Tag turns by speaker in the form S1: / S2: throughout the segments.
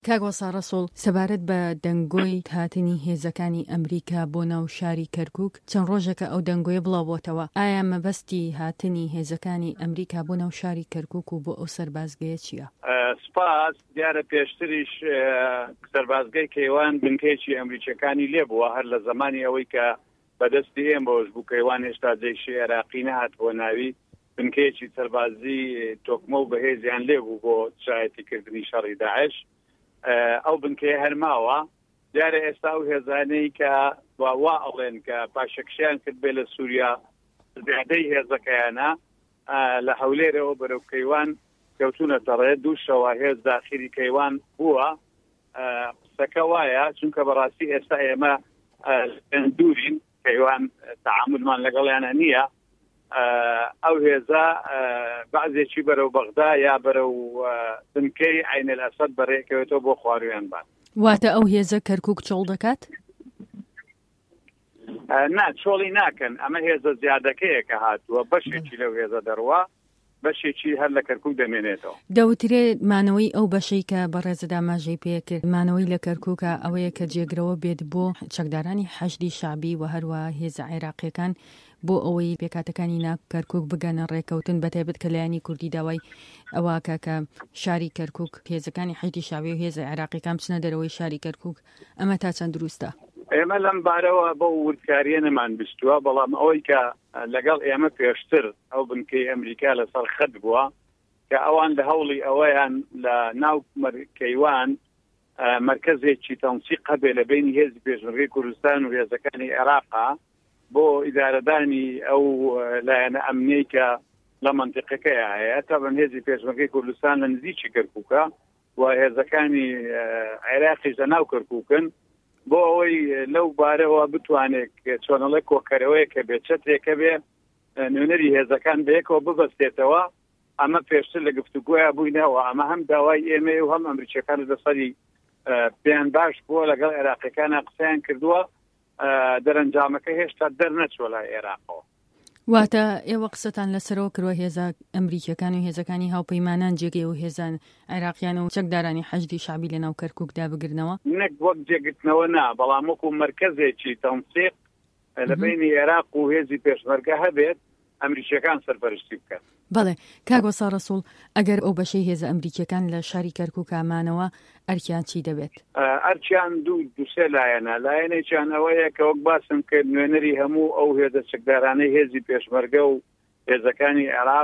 S1: کاگوەسا ڕەسوڵ سەبارەت بە دەنگۆی هاتنی هێزەکانی ئەمریکا بۆ ناو شاری کەرکووک چەند ڕۆژێکە ئەو دەنگۆیە بڵاوبۆتەوە. ئایا مەبەستی هاتنی هێزەکانی ئەمریکا بۆ ناو شاری کەرکووک و بۆ ئەو سەربازگەیە چییە؟
S2: سپاس دیارە پێشتریش سەربازگەی کەیوان بنکەیەکی ئەمریکیەکانی لێبووە هەر لە زمانی ئەوەی کە بەدەستی ئێم بەوەش بوو کەیوان هێشتا جێیشی عێراقی نەهات بۆ ناوی بنکەیەکی سەربازی تۆکمە و بەهێزیان لێبوو بۆ شایەتیکردنی شەڕی داعش. ئەو بنکەیە هەرماوە دیارە ئێستا و هێزانەی کە وا ئەڵێن کە پاشەکشیان کرد بێ لە سووریا زیادەی هێزەکەیانە لە هەولێرەوە بەرەو کەیوان کەوتونەتە ڕێ دوو شەوە هێز داخلی کەیوان بووە. قسەکە وایە چونکە بەڕاستی ئێستا ئێمە دوورین کەیوان تەعاملمان لەگەڵیانە نییە. ئەو هێزە بەعزێکی بەرەو بەغدا یا بەرەو بنکەی عینە ئەسەد بەڕێکەوێتەوە بۆ خوارویان بان.
S1: واتە ئەو هێزە کەرکووک چۆڵ دەکات؟
S2: نا چۆڵی ناکەن، ئەمە هێزە زیادەکەیە کە هاتووە بەشێکی لەو هێزە دەڕوا بەشێکی هەر لە کەرکووک دەمێنێتەوە.
S1: دەوترێ مانەوەی ئەو بەشەی کە بەڕێزەدا ماژەی پێکرد مانەوەی لە کەرکووکە ئەوەیە کە جێگرەوە بێت بۆ چەکدارانی حەشدی شعبی و هەروە هێزە عێراقیەکان بۆ ئەوەی پێکاتەکانی ناکەرکووک بگەنە ڕێکەوتن بەتایبەت کە لایانی کوردی داوای ئەوواکە کە شاری کەرکووک هێزەکانی حەشدی شعبی و هێزە عێراقیەکان بچنە دەرەوەی شاری کەرکووک. ئەمە تا چەند دروستە؟
S2: ئێمە لەم بارەوە بە وردکاریە نەمان بیستووە، بەڵام ئەوەی کە لەگەڵ ئێمە پێشتر ئەو بنکەی ئەمریکا لەسەر خەت بووە کە ئەوان لە هەوڵی ئەوەیان لە ناو کەیوان مرکزێکی تەنسیق هەبێ لە بینی هێزی پێشمەرگەی کوردستان و هێزەکانی عێراقا بۆ ئیدارەدانی ئەو لایەنە ئەمنیەی کە لە منطقەکەیە هەیە تا بەن هێزی پێشمەرگەی کوردستان لە نزیکی کەرکووکە و هێزەکانی عێراقیش لە ناو کەرکووکن بۆ ئەوەی لەو بارەوە بتوانێت چۆنەڵی کۆکەرەوەی کە بێت چەترێکە بێ نوێنەری هێزەکان بەیەکەوە ببەستێتەوە. ئەمە پێشتر لە گفتوگوۆیە بووینەوە، ئەمە هەم داوای ئێمە و هەم ئەمریکیەکان لەسەری پێیان باش بووە لەگەڵ عێراقیەکان قسەیان کردووە، دەرەنجامەکە هێشتا دەرنەچوە لای عێراقەوە.
S1: واتە ئێوە قسەتان لەسەرەوە کردوە هێزە ئەمریکیەکان و هێزەکانی هاوپەیمانان جێگەی و هێزان عێراقیان و چەکدارانی حەشدی شعبی لە ناو کەرکووکدا بگرنەوە؟
S2: نەک وەک جێگرتنەوە نا، بەڵام وەکو مرکزێکی تەنسیق لە بینی عێراق و هێزی پێشمەرگە هەبێت ئەمریکیەکان سەرپەرشتی بکەن.
S1: بەڵێ کاگوەسا ڕەسوڵ، ئەگەر ئەو بەشەی هێزە ئەمریکیەکان لە شاری کەرکووک ئامانەوە ئەرکیان چی دەبێت؟
S2: ئەرکیان دووسێ لایەنە. لایەنێکیان ئەوەیە کە وەک باسم کرد نوێنەری هەموو ئەو هێزە چەکدارانەی هێزی پێشمەرگە و هێزەکانی عێراق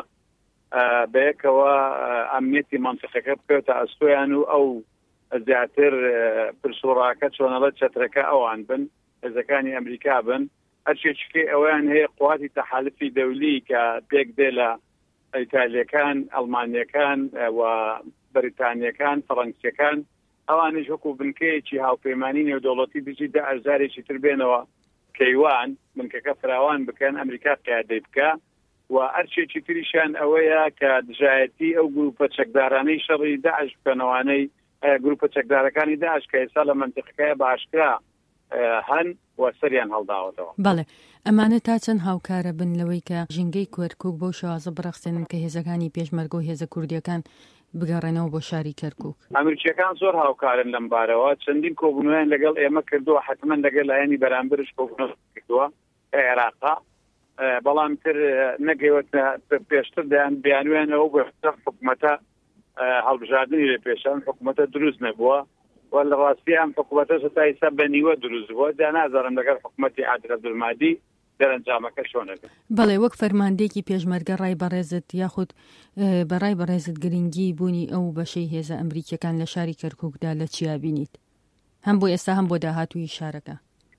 S2: بەیەکەوە ئەمنیەتی منطقەکە بکەوتە ئەستۆیان و ئەو زیاتر پرسوڕاکە چۆنەڵە چەترەکە ئەوان بن هێزەکانی ئەمریکا بن. هەرچێکیکەی ئەویان هەیە قواتی تەحالفی دەولی کە پێک دێ لە ئیتالیەکان، ئەڵمانیەکان و بەریتانیەکان، فەڕەنسیەکان، ئەوانش وەکو بنکەیەکی هاوپەیمانی نێودەوڵەتی بچی دە ئەژارێکی تر بێنەوە کەیوان بنکەکە فراوان بکەن ئەمریکا قیادەی بکە و هەرچێکی تریشان ئەوەیە کە دژایەتی ئەو گروپە چەکدارانەی شەڕی داعش بکەنەوانەی گروپە چەکدارەکانی داعش کە ئێستا لە منطقەکەیە باشکرا هەن و سەریان هەڵداوەتەوە.
S1: بەڵێ ئەمانە تا چەند هاوکارە بن لەوەی کە ژینگەی کەرکووک بۆ شێوازە بڕەخسێنن کە هێزەکانی پێشمەرگە و هێزە کوردیەکان بگەڕێنەوە بۆ شاری کەرکووک؟
S2: ئەمریکیەکان زۆر هاوکارن لەم بارەوە، چەندین کۆبوونەوەیان لەگەڵ ئێمە کردووە، حتمەن لەگەڵ لایەنی بەرامبرش کۆبوونەوە کردووە عێراقا، بەڵام تر نەگەیوەتە پێشتر بیانوێنەوە بۆ حکوومەتە هەڵبژاردننی لە پێشان حکوومەتە دروست نەبووە و لە ڕاستی ئەم حکوومەتە تا ئێستا بەنیوە دروست بووە. جا نازانم لەگەڵ حکوومەتی عادل عەبدولمادی دەرەنجامەکە چۆنەبێت.
S1: بەڵێ وەک فەرماندەیەکی پێشمەرگە ڕای بەڕێزت یاخود بەڕای بەڕێزت گرنگی بوونی ئەو بەشەی هێزە ئەمریکیەکان لە شاری کەرکووکدا لە چیا بینیت؟ هەم بۆ ئێستا هەم بۆ داهاتووی شارەکە.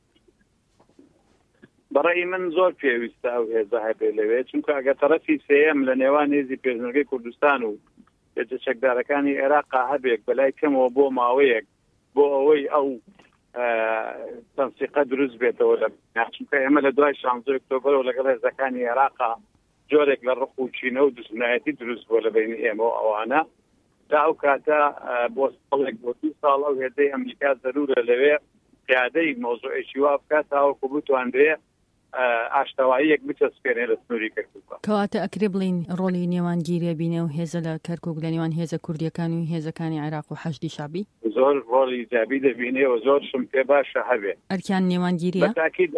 S2: بەڕێی من زۆر پێویستە ئەو هێزە هەبێ لەوێ، چونکە ئەگەر تەرەفی سێەم لە نێوان هێزی پێشمەرگەی کوردستان و هێزە چەکدارەکانی عێراقا هەبێت بەلای کەمەوە بۆ ماوەیەک بۆ ئەوەی ئەو تەنسیقە دروست بێتەوە لە چونکە ئێمە لە دوای 16 ئۆکتۆبەرەوە لەگەڵ هێزەکانی عێراقا جۆرێک لە ڕق و چینە و دژمنایەتی دروست بووە لە بینی ئێمە و ئەوانە. تا ئەو کاتە بۆ ساڵێک بۆ 2 ساڵ ئەو هێزەی ئەمریکا زەرورە لەوێ قیادەی مۆزوعێکی وا بکات تاوەکو بتوانرێ ئاشتەواییەک بچەسپێنێ لە سنووری کەرکووک.
S1: کەواتە ئەکرێ بڵین ڕۆڵی نێوانگیریە بینێ و هێزە لە کەرکووک لە نێوان هێزە کوردیەکان و هێزەکانی عێراق و حەشدی شعبی
S2: زۆر ڕۆڵی جابی دەبینێ و زۆر شم پێ باشە هەبێ.
S1: ئەرکیان نێوانگیریە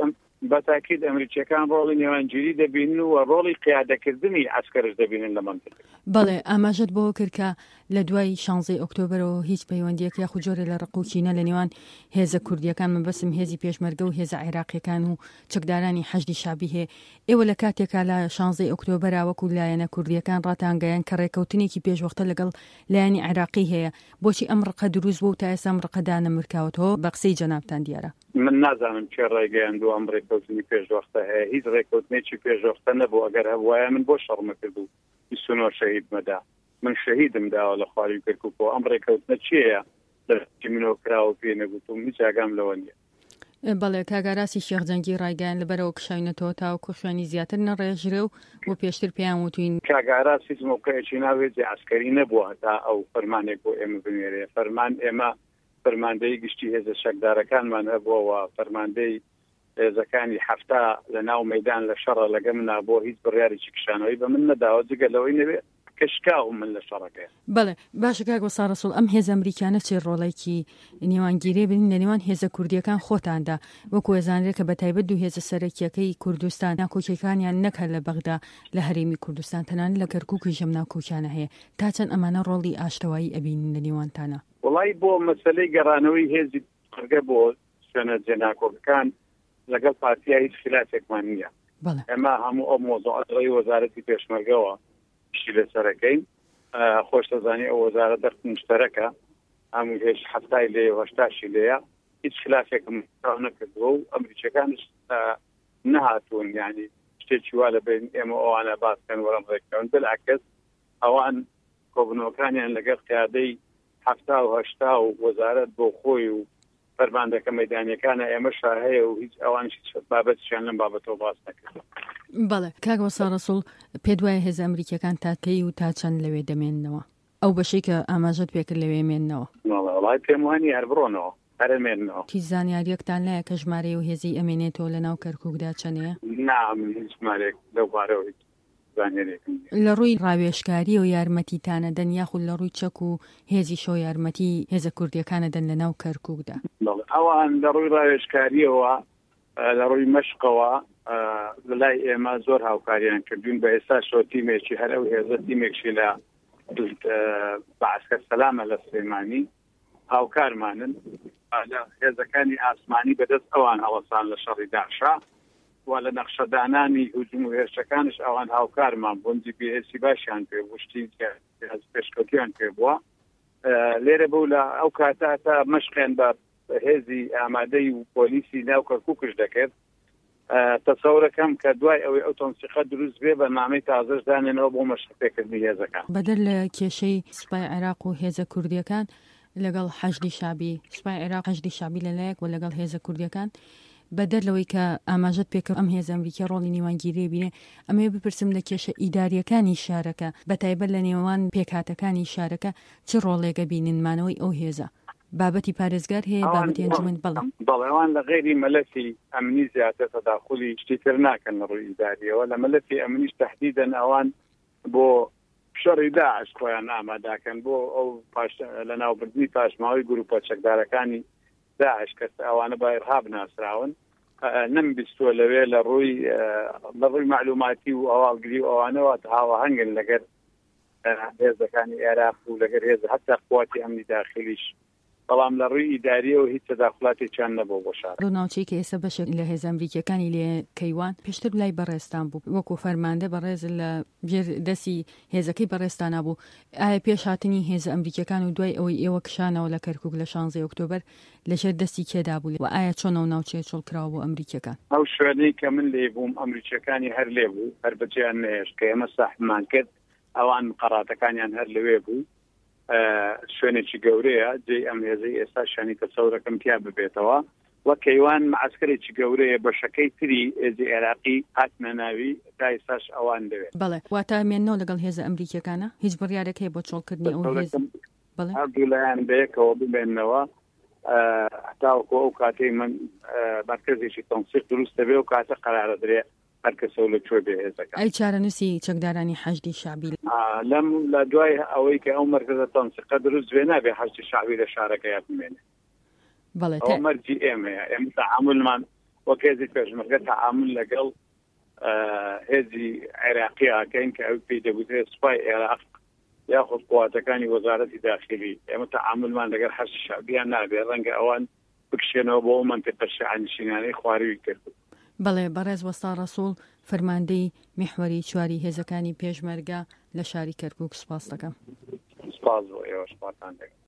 S2: بەتاکید ئەمریکیەکان ڕۆڵی نێوانگیری دەبین و ڕۆڵی قیادەکردنی عسکەرش دەبینن لە منطقە.
S1: بەڵێ ئاماژەت بۆ کرد کە لە دوای 16 ئۆکتۆبرەوە هیچ پەیوەندیەک یا جۆرە لە ڕقوکینە لە نێوان هێزە کوردیەکان مەبەسم هێزی پێشمەرگە و هێزە عێراقیەکان و چەکدارانی حەشدی شعبی هەیە. ئێوە لە کاتێکا لە 16 ئۆکتۆبر وەکو لایەنە کوردیەکان ڕاتانگەیان کە ڕێکەوتنێکی پێشوەختە لەگەڵ لایەنی عێراقی هەیە. بۆچی ئەم ڕقە دروست بوو تا ئێستا ئەم ڕقەدا نەمرکاوەتەوە بە قسەی جەنابتان دیارە؟
S2: من نازانم چێ ڕێگەیاندوو ئەم ڕێکەوتنی پێشوەختە هەیە. هیچ ڕێکەوتنێکی پێشوەختە نەبوو. ئەگەر هەبوایە من بۆ شەڕمە کردو 29 شەهید مەدا. من شەهیدم داوە لە خواری کەرکووکەوە. ئەم ڕێکەوتنە چییە لەکی منەوە کراوە پێ نەگوتم هیچ ئاگام لەوە نییە.
S1: بەڵێ کاگاراسی شێخجەنگی ڕایگەیان لەبەرەوە کشاینەتەوە تاوەکو خوێنی زیاتر نەڕێژرێ و بۆ پێشتر پێیان وتوین
S2: کاگاراسی موقعێکی ناوێتی عسکەری نەبووە تا ئەو فەرمانێک بۆ ئێمە بنوێرێ. فەرمان ئێمە فەرماندەی گشتی هێزە شەکدارەکانمان هەبووەوە. فەرماندەی هێزەکانی هەفتا لە ناو مەیدان لە شەڕە لەگە منا بۆ هیچ بڕیارێکی کشانەوەی بە من نەداوە جگە لەوەی نەبێت کشکاو من لە شەڕەکەی.
S1: بەڵێ باشە کاک وەسارەسوڵ ئەم هێزە ئەمریکانە چێ ڕۆڵێکی نێوانگیری بن لە نێوان هێزە کوردیەکان خۆتاندا وەکو ئێزانرێت کە بەتایبەت دوو هێزە سەرەکیەکەی کوردستان ناکۆکیەکانیان نەکە لە بەغدا لە هەرێمی کوردستان تەنانەت لە کەرکووکی ژەم ناکۆکیانە هەیە. تا چەند ئەمانە ڕۆڵی ئاشتەوایی ئەبینن لە نێوانتانە؟
S2: وڵای بۆ مەسەلەی گەڕانەوەی هێزی خەرگە بۆ شوێنە جێناکۆکەکان لەگەڵ پارتیا هیچ خلافێکمان نییە. ئێمە هەموو ئەو مۆزوعەتی وەزارەتی پێشمەرگەوە شی لەسەرەکەین. خۆش دەزانی ئەو وەزارە دەست مشتەرەکە هەموو هێش حەفتای لێ هەشتاشی لێیە هیچ خلافێکم نەکردووە و ئەمریکیەکانش نەهاتوون یعنی شتێکی وا لە بین ئێمە ئەوانە باسکەن وەرەم ڕێکەون بالعکس ئەوان کۆبنەوەکانیان لەگەڵ قیادەی هەفتا و هەشتا و وەزارەت بۆ خۆی و فەرماندەکە مەیدانیەکانە ئێمە شاهەیە و هیچ ئەوانش بابەتیان لەم بابەتەوە باس نەکرد.
S1: بەڵێ کاک وەسارەسوڵ پێ دوایە هێزە ئەمریکیەکان تاکەی و تا چەند لەوێ دەمێننەوە ئەو بەشەی کە ئاماژەت پێکرد لەوێ مێننەوە؟
S2: وڵای پێم وانی هەر بڕۆنەوە هەرمێنەوە.
S1: هیچ زانیاریەکتان لایە کە ژمارەی و هێزی ئەمێنێتەوە لە ناو کەرکووکدا چەندەیە؟
S2: نام هیچ ژمارێک لەو بارەوە
S1: لە ڕووی ڕاوێژکاری و یارمەتیتانە دەن یاخود لە ڕووی چەک و هێزی شۆ یارمەتی هێزە کوردیەکانە دەن لە ناو کەرکووکدا؟
S2: ئەوان لە ڕووی ڕاوێژکاریەوە لە ڕووی مەشقەوە لای ئێمە زۆر هاوکاریان کردوین بە ئێستا شۆ تیمێکی هەر ئەو هێزە تیمێکشی لە بەعسکەر سەلامە لە سلێمانی هاوکارمانن لە هێزەکانی ئاسمانی بەدەست ئەوان هەوەسان لە شەڕی داعشا و لە نەخشەدانانی هجوم و هێرشەکانش ئەوان هاوکارمان بوون جیپیئسی باشیان پێ وشتی پێشکەوتیان پێ بووە. لێرە بوو لە ئەو کاتا تا مەشقیان بە هێزی ئامادەی و پۆلیسی ناو کەرکووکش دەکرد. تەسەورەکەم کە دوای ئەوەی ئەو تۆنسیقە دروست بێ بەنامەی تازەش دانێنەوە بۆ مەشقپێکردنی هێزەکان.
S1: بەدەر لە کێشەی سوپای عێراق و هێزە کوردیەکان لەگەڵ حەشدی شعبی سوپای عێراق حەشدی شعبی لەلایەک و لەگەڵ هێزە کوردیەکان بەدەر لەوەی کە ئاماژەت پێکرد ئەم هێزە ئەمریکا ڕۆڵی نێوانگیری بینێ ئەمێ بپرسم لە کێشە ئیداریەکانی شارەکە بەتایبەت لە نێوان پێکهاتەکانی شارەکە چ ڕۆڵێگە بیننمانەوەی ئەو هێزە بابەتی پارێزگار هەیە بابەتی ئەنجومەن
S2: بەڵێوان لە غێری مەلەفی ئەمنی زیاتر تەداخولی شتیتر ناکەن لە ڕووی ئیداریەوە لە مەلەفی ئەمنیش تەحدیدەن ئەوان بۆ شەڕی داعش خۆیان ئامادەکەن بۆ ئەو لە ناوبردنی پاشماوەی گروپە چەکدارەکانی داعش کە ئەوانە با ئیرهاب ناسراون نەمبیستووە لەوێ لە ڕووی معلوماتی و ئەواڵگری و ئەوانەوە هاوەهەنگن لەگەر هێزەکانی عێراق و لەگەر هێز هەتا قواتی ئەمنی داخلیش بەڵام لە ڕووی ئیداریەوە هیچ تەداخڵاتێکیان نەبوو بۆ شار.
S1: ناوچەی کە ئێستا بەشێک لە هێزە ئەمریکیەکانی لێ کەیوان پێشتر لای بەڕێستان بوو وەکو فەرماندە بەڕێز لە ژێر دەستی هێزەکەی بەڕێستانە بوو. ئایا پێش هاتنی هێزە ئەمریکیەکان و دوای ئەوەی ئێوە کشانەوە لە کەرکووک لە 16 ئۆکتۆبر لە ژێر دەستی کێدا بوو و ئایا چۆن ئەو ناوچەیە چۆڵکراوە بۆ ئەمریکیەکان؟
S2: ئەو شوێنەی کە من لێ بووم ئەمریکیەکانی هەر لێ بوو هەر بەجێیان نەهێشت کە ئێمە ساحبمان کرد ئەوان قەراتەکانیان هەر لەوێ بوو. شوێنێکی گەورەیە جێ ئەم هێزەی ئێستا شانی تەسەورەکەم تیا ببێتەوە وە کەیوان معسکرێکی گەورەیە بەشەکەی تری هێزی عێراقی هاتنە ناوی تا ئێستاش ئەوان دەوێت.
S1: بەڵێ واتە مێننەوە لەگەڵ هێزە ئەمریکیەکانە هیچ بڕیارێک هەیە بۆ چۆڵکردنی ئەو هێز؟
S2: بەڵێ هەردوو لایەن بەیەکەوە ببێننەوە تاوەکو ئەو کاتەی من مرکزێکی تەنسیق دروستە بێ و کاتە قەرارە درێ هەر کەسە لەکوێ بێ هێزەکان.
S1: ئەی چارەنووسی چەکدارانی حەشدی شعبی
S2: لەم لە دوای ئەوەی کە ئەو مرکزە تەنسیقە دروست بێ نابێ حەشدی شعبی لە شارەکە بمێنێ.
S1: بەڵێ
S2: ئەو مەرجی ئێمەیە، ئێمە تەعاملمان وەک هێزی پێشمەرگە تەعامل لەگەڵ هێزی عێراقیەکەین کە ئەو پێی دەگوترێت سوپای عێراق یاخود قواتەکانی وەزارەتی داخلی. ئێمە تەعاملمان لەگەڵ حەشدی شعبیان نابێ، ڕەنگە ئەوان بکشێنەوە بۆ منتیقە شیعەنشینانەی خواروی کرد.
S1: بەڵێ بەڕێز وەستا ڕەسوڵ فەرماندەی میحوەری چواری هێزەکانی پێشمەرگە لە شاری کەرکووک سوپاس دەکەم.
S2: سپاس بۆ ئێوە، سپاسان دەکەم.